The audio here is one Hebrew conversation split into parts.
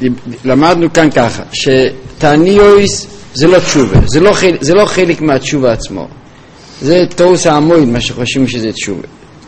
למדנו כאן ככה, שתעניוס זה לא תשובה, זה לא חלק מהתשובה עצמו, זה תוס העמוד, מה שחושבים שזה תשובה.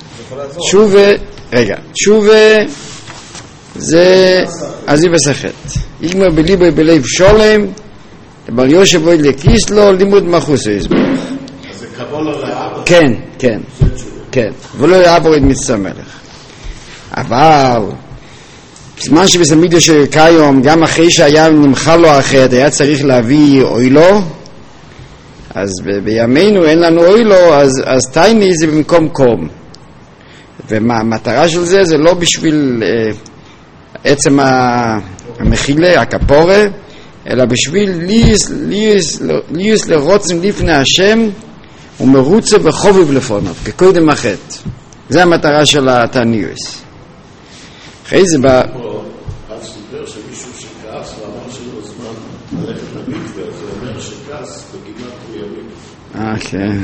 תשובה זה עזיב הסחט, יגמר בליבו בלב שולם, דבר יושב בו לכיס לו לימוד מחוס יסבוך. אז זה קבול לאבו? כן, ולא יעבור את מצווה מלך. אבל בזמן שבסמידיה של כיום, גם אחרי שהיה נמחה לו אחרת, היה צריך להביא אוילו, אז בימינו אין לנו אוילו, אז תייני זה במקום קום. והמטרה של זה זה לא בשביל עצם המחילה, הכפורה, אלא בשביל ליוס לרוצם לפני השם ומרוצה וחובב לפונות, כקודם החטא. זה המטרה של התעניוס. אחרי זה בא... אז סיפר שמישהו שכעס ואמר שלו זמן ללכת למקווה, זה אומר שכעס בגימטריה מקווה. כן.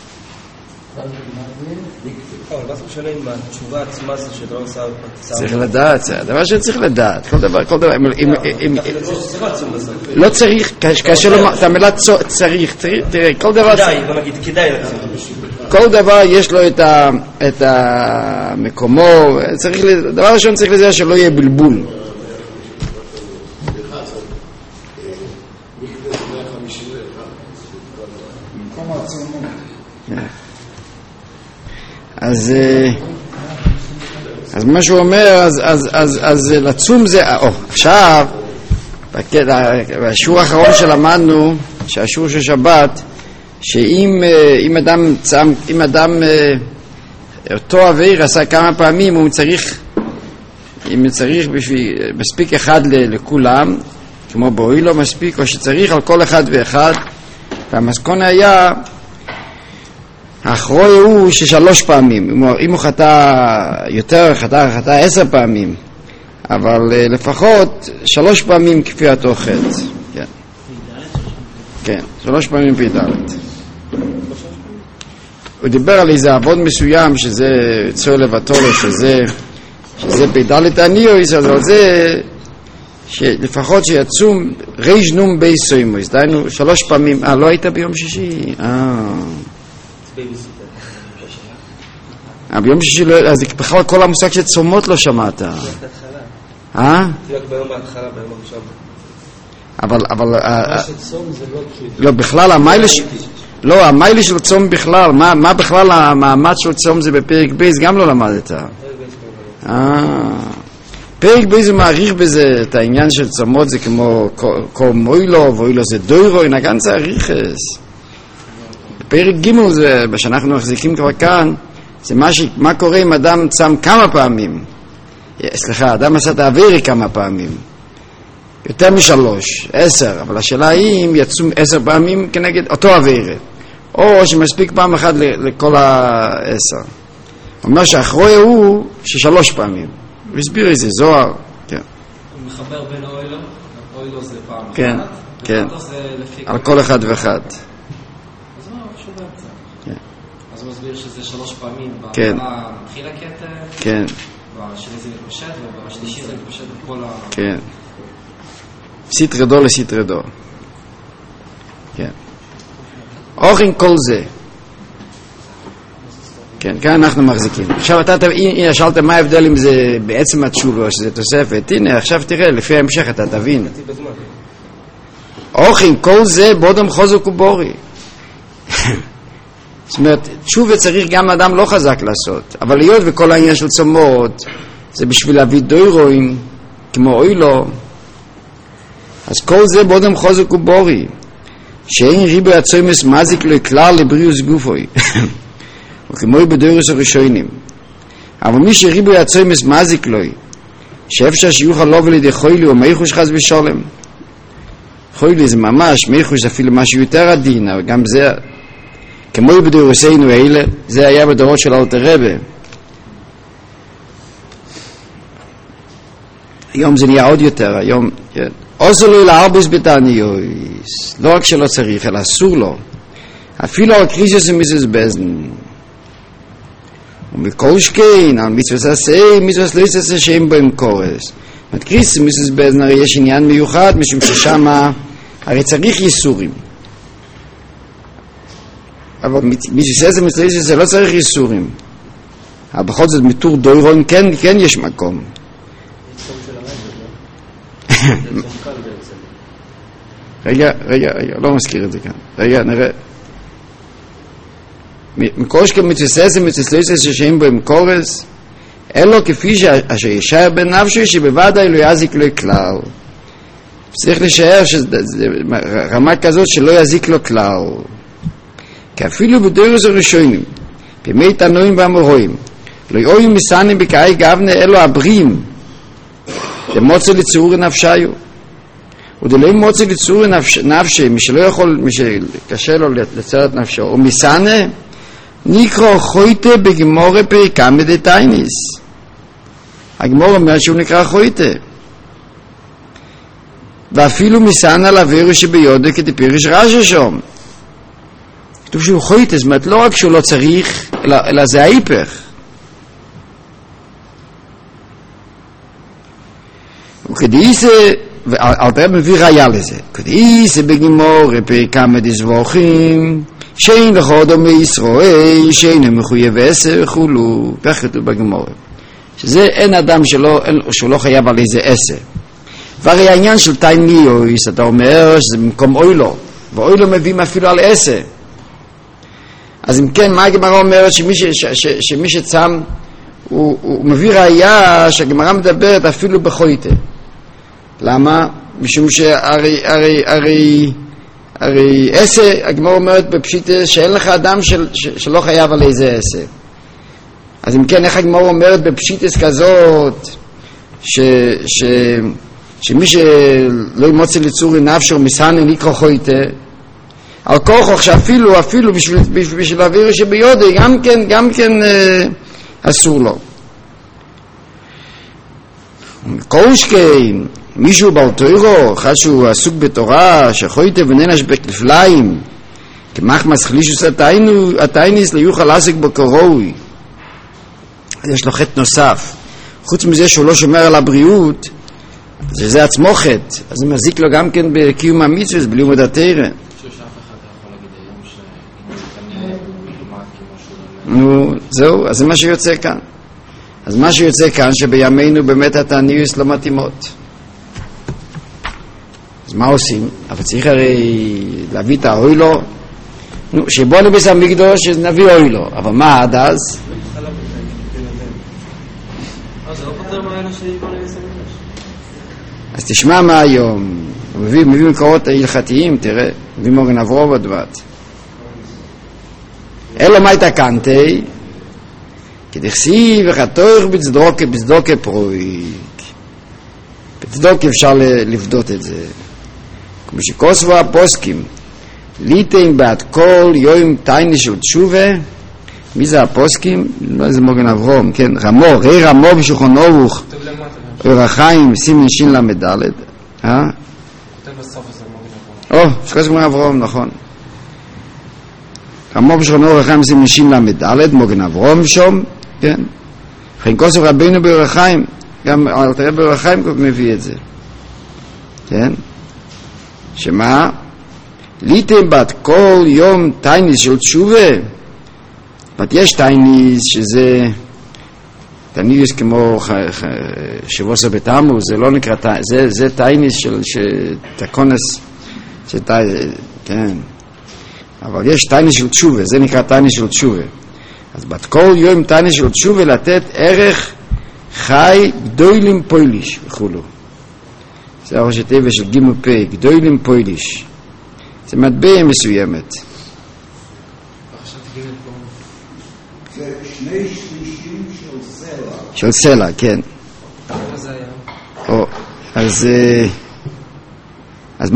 אבל מה זה משנה עם התשובה עצמה שאתה לא עושה... צריך לדעת, זה הדבר שצריך לדעת, כל דבר, לא צריך, כאשר לא, את המילה צריך, תראה, כל דבר... כדאי, בוא נגיד, כדאי לצאת. כל דבר יש לו את המקומו, דבר ראשון צריך לזה שלא יהיה בלבול. אז מה שהוא אומר, אז לצום זה, עכשיו, בשיעור האחרון שלמדנו, שהשיעור של שבת, שאם אדם אותו עביר עשה כמה פעמים, אם צריך מספיק אחד לכולם, כמו בואי לא מספיק, או שצריך על כל אחד ואחד, והמסקונה היה האחרון הוא ששלוש פעמים, אם הוא חטא יותר, חטא 10 פעמים, אבל לפחות 3 פעמים כפיית או חטא. כן, 3 פעמים פידלת. הוא דיבר על איזה עבוד מסוים שזה צור לבטולו, שזה פידלת הניוס, אז על זה שלפחות שיצום ריש נום בי סוימוס, דיינו 3 פעמים. לא היית ביום שישי? ביום שישי לא, אז בכלל כל המושג של צומות לא שמעת. רק ביום בהתחלה, ביום עכשיו. אבל לא, בכלל המיילה של צום בכלל, מה בכלל המעמד של צום זה בפרק בייס, גם לא למדת. פרק בייס הוא מעריך בזה את העניין של צומות, זה כמו מוילו, ואוילו זה דוירו, נגן זה עריכס. פרק ג' זה, שאנחנו מחזיקים כבר כאן, זה מה קורה אם אדם צם כמה פעמים. סליחה, אדם עשה את העבירי כמה פעמים. יותר מ3, 10, אבל השאלה היא אם יצום 10 פעמים כנגד אותו עבירי, או שמספיק פעם אחת לכל 10. אומר שהאחרוי הוא ש3 פעמים. והסביר איזה זוהר. כן. הוא מחבר בין אוילו, אוילו זה פעם כן, אחת, כן. על כל אחד ואחד. אז הוא מסביר שזה 3 פעמים, כן. מתחיל הקטע, כן. בשני זה מתפשט, ובשלישי זה מתפשט בכל כן. סיטרדו לסיטרדו. כן. אוכן כל זה. כן, כאן אנחנו מחזיקים. עכשיו אתה שאלת מה ההבדל אם זה בעצם התשובה או שזה תוספת. הנה, עכשיו תראה, לפי ההמשך אתה תבין. אוכן כל זה בודם חוזק ובורי. זאת אומרת, תשובה צריך גם אדם לא חזק לעשות, אבל להיות וכל העניין של צומות זה בשביל להביא דוירוין כמו אוילו, אז כל זה בודם חוזק ובורי, שאין ריבוי הצומס מזיק לו כלל לבריאוס גופוי וכמו בדוירוס הראשונים. אבל מי שריבוי הצומס מזיק לו, שאפשר שיוכל לא ולידי חוילי או מייחוש חס ושולם. חוילי זה ממש, מייחוש אפילו משהו יותר עדין, אבל גם זה כמו בדורסינו האלה, זה היה בדורות של אלתר רבי. היום זה נהיה עוד יותר, היום אוסר לו להרבוס בתעניוס, לא רק שלא צריך, אלא אסור לו, אפילו על קריסוס ומיסוס בזן, ומכל שכן, על מצווה עשה, מצווה לא יעשה שם בהם קורס, קריס מיסוס באזן הרי יש עניין מיוחד, משום ששם הרי צריך ייסורים. אבל מיסוס זה לא צריך ייסורים. אבל בכל זאת מתור דוירון כן יש מקום. רגע, לא מזכיר את זה כאן. רגע, נראה. מקורש כמצוסס ומצוסס ששאים בו עם קורס, אלו כפי אשר ישאר בנפשו שבוודאי לא יזיק לו כלל. צריך לשאר רמה כזאת שלא יזיק לו כלל. כי אפילו בדורס הראשונים, בימי תנועים והמורואים, לא יהיו מסענים בקעי גבנה אלו הבריאים, דמוצא לצעור נפשיו. ודלא מוצא לצעור נפשי, מי שלא יכול, מי שקשה לו לצער את נפשו, ומסענה, נקרא חויטה בגמורה פריקה מדטייניס. הגמורה אומר שהוא נקרא חויטה. ואפילו מסענה לבירו שביודו כדפירש רש"י שם. כתוב שהוא חויטה, זאת אומרת לא רק שהוא לא צריך, אלא זה ההיפך. וכדאיסה, ואלתר מביא ראיה לזה, כדאיסה בגמורה פריקה מדזבוכים, שאין לך עוד מישראל, שאין מחויב 10 חולו, כך כתוב בגמורה. שזה אין אדם שהוא לא חייב על איזה 10. והרי העניין של תייניוס, אתה אומר שזה במקום אוילו, ואוילו מביאים אפילו על 10. אז אם כן, מה הגמרא אומרת? שמי שצם, הוא מביא ראיה שהגמרא מדברת אפילו בחויטה. למה? משום שהרי 10, הגמרא אומרת בפשיטה שאין לך אדם שלא חייב על איזה 10. אז אם כן, איך הגמרא אומרת בפשיטה כזאת שמי שלא ימוצא לצורי נפשו מסענה נקרא חויטה, על כוחו שאפילו בשביל האוויר שביודו גם כן אסור לו. קורשקי מישהו באותוירו, אחד שהוא עסוק בתורה, שחויטה וננש בכפליים, כמחמס חלישוס התייניס ליוכל עסק בקרוי. יש לו חטא נוסף. חוץ מזה שהוא לא שומר על הבריאות, זה עצמו חטא, אז זה מזיק לו גם כן בקיום המצווה, בלי לימוד התורה. שאף אחד יכול להגיד היום נו, זהו, אז זה מה שיוצא כאן. אז מה שיוצא כאן שבימינו באמת התעניות לא מתאימות. אז מה עושים? אבל צריך הרי להביא את האוילו, שבוא לביס המקדוש נביא אוילו, אבל מה עד אז? זה לא פותר מה אלה שבוא לביס המקדוש. אז תשמע מה היום, הוא מביא מקורות ההלכתיים, תראה, מביא מורן אברוב הדבת. אלו מה התקנתי? כדכסיב וחתוך בצדוקה פרויק. בצדוק אפשר לבדות את זה. כמו שכוסבו הפוסקים, ליטאים בעד כל יום תייני של תשובה. מי זה הפוסקים? לא איזה מוגן אברום, כן, רמו, ראי רמו בשולחן ערוך, אור החיים, סימן שין למדלת. כותב בסוף הזה מוגן אברום. שכוס מוגן אברום, נכון. רמו בשולחן אור החיים, סימן שין למדלת, מוגן אברום שם, כן. לכן כוסף רבינו באור החיים, גם אלתר רבי באור החיים מביא את זה. כן. שמה? ליטאים בת כל יום תייניס של תשובה. יש תייניס שזה תייניס כמו שבוע בתמוז, זה לא נקרא תייניס, זה תייניס של תקונס, כן. אבל יש תייניס של תשובה, זה נקרא תייניס של תשובה. אז בת כל יום תייניס של תשובה לתת ערך חי גדולים פויליש וכולו. זה הראש הטבע של גימו פי, גדולים פויליש. זה מטבע מסוימת. זה 2 שלישים של סלע. של סלע, כן. איפה זה היה? אז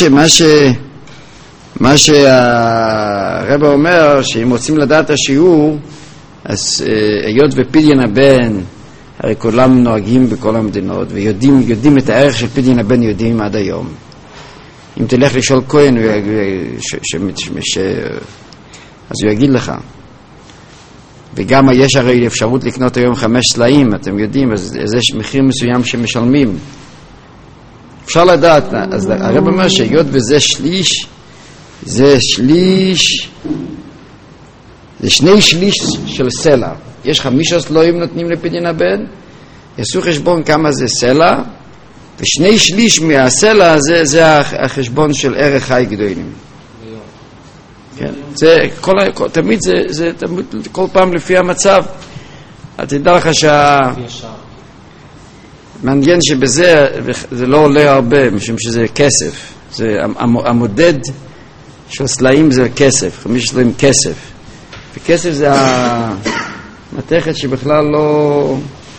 מה שהרבא אומר, שאם רוצים לדעת השיעור, אז היות ופדיון הבן, הרי כולם נוהגים בכל המדינות, ויודעים את הערך של פדיון הבן, יודעים עד היום. אם תלך לשאול כהן, אז הוא יגיד לך. וגם יש הרי אפשרות לקנות היום 5 סלעים, אתם יודעים, אז יש מחיר מסוים שמשלמים. אפשר לדעת, אז הרב אומר שהיות וזה שליש, זה 2 שליש של סלע. יש 5 סלעים נותנים לפדיון הבן, יעשו חשבון כמה זה סלע, ו2 שליש מהסלע זה החשבון של ערך חי גדולים. כן, זה תמיד זה תמיד כל פעם לפי המצב. תדע לך מעניין שבזה זה לא עולה הרבה, משום שזה כסף. זה המודד של סלעים זה כסף, 5 סלעים כסף. וכסף זה המתכת שבכלל לא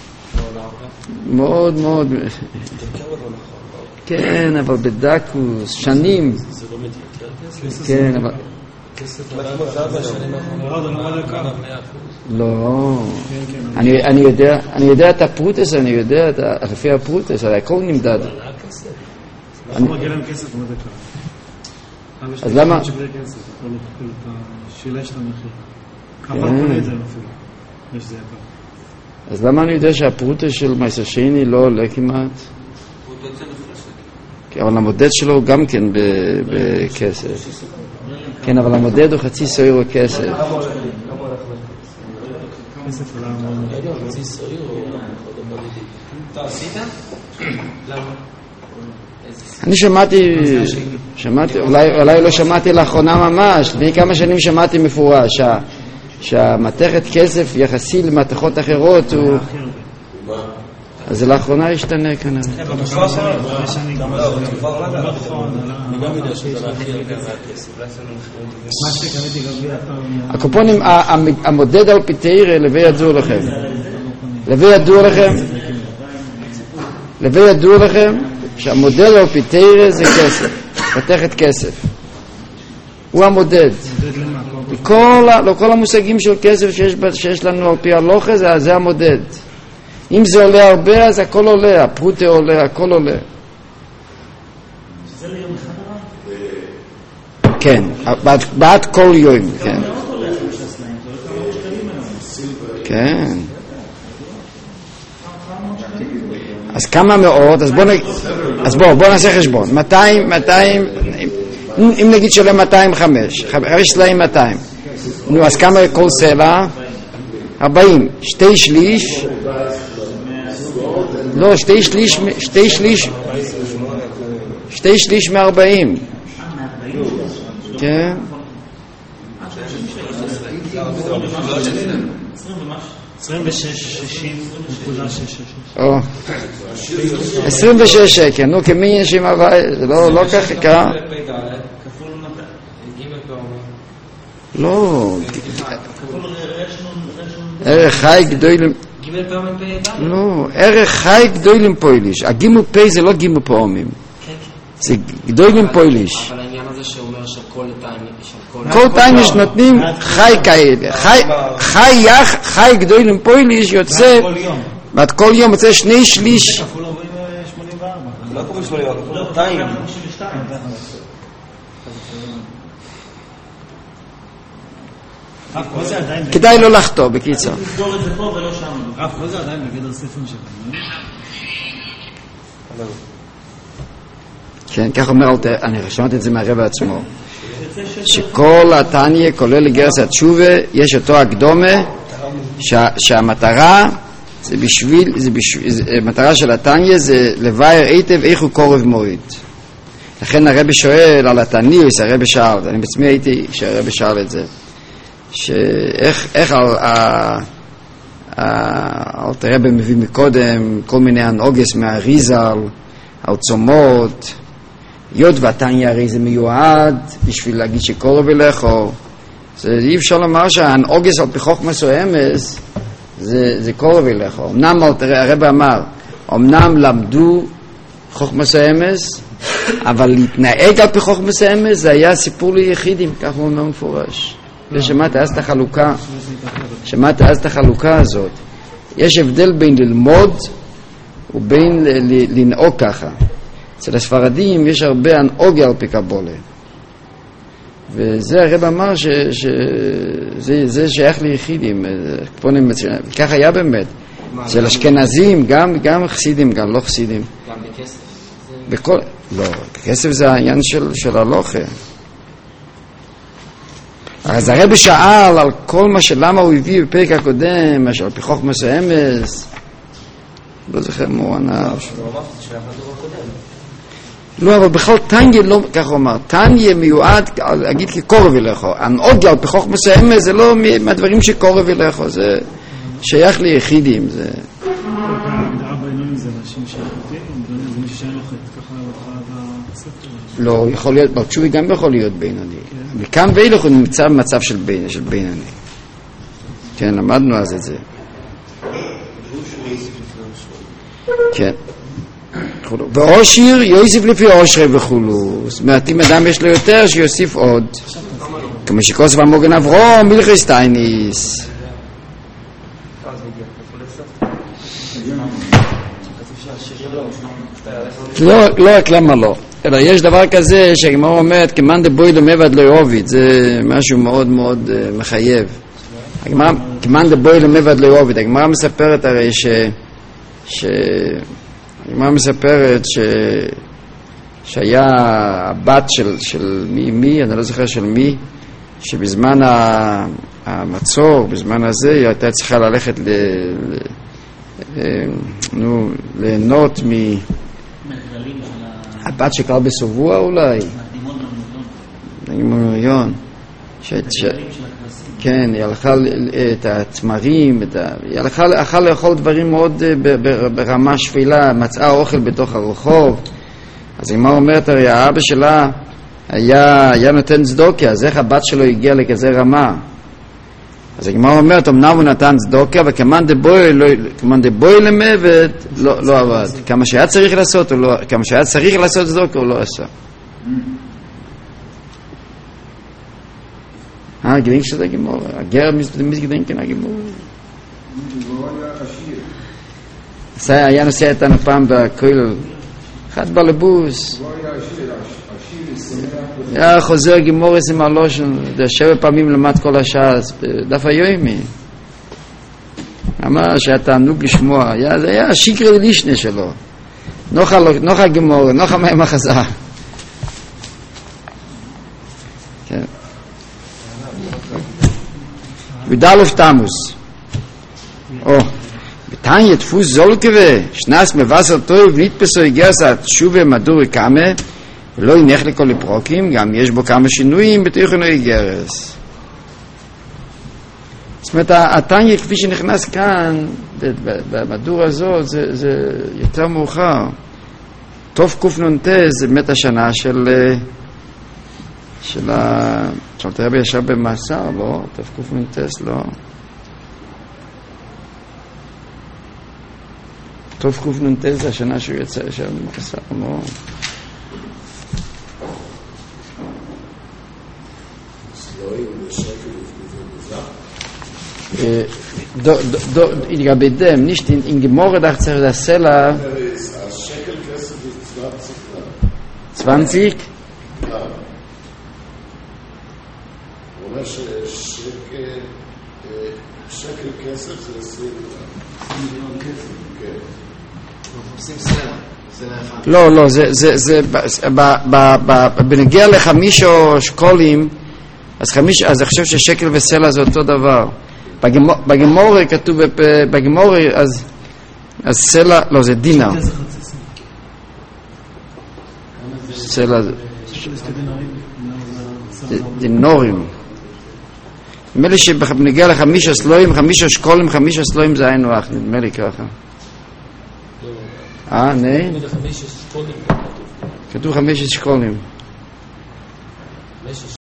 מאוד מאוד כן, אבל בדקוס שנים כן, אבל לא, אני יודע את הפרוטס, אני יודע לפי הפרוטס, הכל נמדד. אז למה? אז למה אני יודע שהפרוטס של מייסר שני לא עולה כמעט? אבל המודד שלו גם כן בכסף. כן, אבל המודד הוא חצי סויר או כסף. אני שמעתי, אולי לא שמעתי לאחרונה ממש, לפני כמה שנים שמעתי מפורש שהמתכת כסף יחסי למתכות אחרות הוא... אז זה לאחרונה ישתנה כנראה. הקופונים, המודד על פי תירא, לבי ידוע לכם. לבי ידוע לכם שהמודד על פי תירא זה כסף, מתכת כסף. הוא המודד. לכל המושגים של כסף שיש לנו על פי הלוכה, זה המודד. אם זה עולה הרבה, אז הכל עולה, הפרוטה עולה, הכל עולה. שזה ליום אחד? כן, בעד כל יום, כן. כן. אז כמה מאות, אז בואו נעשה חשבון. 200, אם נגיד שעולה 205, 5 סלעים 200. נו, אז כמה כל סלע? 40, 2 שליש, לא, 2 שליש מ-40. כן. 26 שקל, נו, כמי יש עם הוואי, זה לא ככה. לא, ערך חי גדולים, לא, ערך חי גדולים פויליש. הגימו פי זה לא גימו פעמים, זה גדולים פויליש. אבל העניין הזה שאומר כל טיימש נותנים חי כאלה, חי גדולים פויליש יוצא בעד כל יום יוצא 2 שליש. לא קוראים 84, קוראים 200. כדאי לא לחטוא, בקיצור. תסגור את זה פה ולא שם. רב, כל זה עדיין בגדר ספרים שלנו. כן, כך אומר, אני שמעתי את זה מהרב עצמו, שכל התניה, כולל גרס התשובה, יש אותו הקדומה, שהמטרה, המטרה של התניה זה לבאר היטב איך הוא קורב מועד. לכן הרב שואל על התניוס, הרב שאל, אני בעצמי הייתי כשהרב שאל את זה, שאיך הרב מביא מקודם כל מיני הנוגס מהריזל על צומות, יוד והתניה הרי זה מיועד בשביל להגיד שקורב אליכו. אי אפשר לומר שהנוגס על פי חוכמה סוהמס זה קורב אליכו. אמנם הרב אמר, אמנם למדו חוכמה סוהמס, אבל להתנהג על פי חוכמה סוהמס זה היה סיפור ליחידים, כך הוא אומר מפורש. ושמעת אז את החלוקה הזאת. יש הבדל בין ללמוד ובין לנהוג ככה. אצל הספרדים יש הרבה הנהוג על פי קבולה, וזה הרב אמר שזה שייך ליחידים, וכך היה באמת. של אשכנזים, גם חסידים, גם לא חסידים. גם בכסף? בכל, לא, כסף זה העניין של הלוכה. אז הרב שאל על כל מה למה הוא הביא בפרק הקודם, על פי חוכמה אמס, לא זוכר מה הוא ענה. לא, אבל בכל תניה לא, כך הוא אמר, תניה מיועד, אגיד כקורב אליך, הנוגיה על פי חוכמה אמס זה לא מהדברים שקורב אליך, זה שייך ליחידים, זה... הגדרה בעינונים זה אנשים שיחותים, זה מישהו שאין לו חטא, ככה בספר. לא, יכול להיות, בתשובי גם יכול להיות בינוני. וכאן ואילך הוא נמצא במצב של בינוני. כן, למדנו אז את זה. כן. ואושיר יוסיף לפי אושרי וכולו. זאת אומרת, אם אדם יש לו יותר, שיוסיף עוד. כמו שכוסף המוגן אברום, מלכי סטייניס. לא, רק למה לא. אלא יש דבר כזה שהגמרא אומרת כמאן דבוי למבד לא יעביד, זה משהו מאוד מאוד מחייב. כמאן דבוי למבד לא יעביד. הגמרא מספרת הרי הגמרא מספרת שהיה הבת של מי, אני לא זוכר של מי, שבזמן המצור, בזמן הזה היא הייתה צריכה ללכת ליהנות הבת שקרה בסובוע אולי נגימון כן, היא הלכה את התמרים, היא הלכה לאכול דברים מאוד ברמה שפילה, מצאה אוכל בתוך הרחוב. אז היא אומרת, הרי האבא שלה היה נותן צדוקה, אז איך הבת שלו הגיעה לכזה רמה? אז הגמרא אומרת, אמנם הוא נתן צדוקה, וכמאן דבוי למבד לא עבד. כמה שהיה צריך לעשות צדוקה הוא לא עשה. גדינק של הגמרא, הגר מסגדינק כן הגמרא. היה נוסע איתנו פעם בכולל, אחד בלבוס. היה חוזר גמורס עם הלושן, 7 פעמים למד כל השעה, דף היומי. אמר שהיה תענוג לשמוע, זה היה שיקרי לישנה שלו. נוחה גמור, נוחה מהם החזר. כן. ודלוף תמוס. בתניה דפוס זולקווה, שנס מבשר טוב, נתפסו גרסת שובה מדורי קמה, ולא ינך לכל לפרוקים, גם יש בו כמה שינויים בתיכונו איגרס. זאת אומרת, התניה כפי שנכנס כאן, במדור הזאת, זה יותר מאוחר. טוב קופנונטה זה באמת השנה של תרבי ישר במאסר, לא? טוב קופנונטס, לא? טוב קופנונטס זה השנה שהוא יצא ישר במאסר, לא? לגבי דם, nicht in Gemorre dachte er, der Seller 20? הוא אומר שקל כסף זה 20 מיליון כסף. כן. אנחנו עושים סלע. לא, זה בנגיע לחמישו שקולים, אז אני חושב ששקל וסלע זה אותו דבר. בגמורה כתוב, בגמורה אז סלע, לא, זה דינר. סלע זה דינורים. נדמה לי שבנגיע לחמישה סלויים, 5 שקולים, 5 סלויים זה היינו אח, נדמה לי ככה. נה? כתוב 5 שקולים.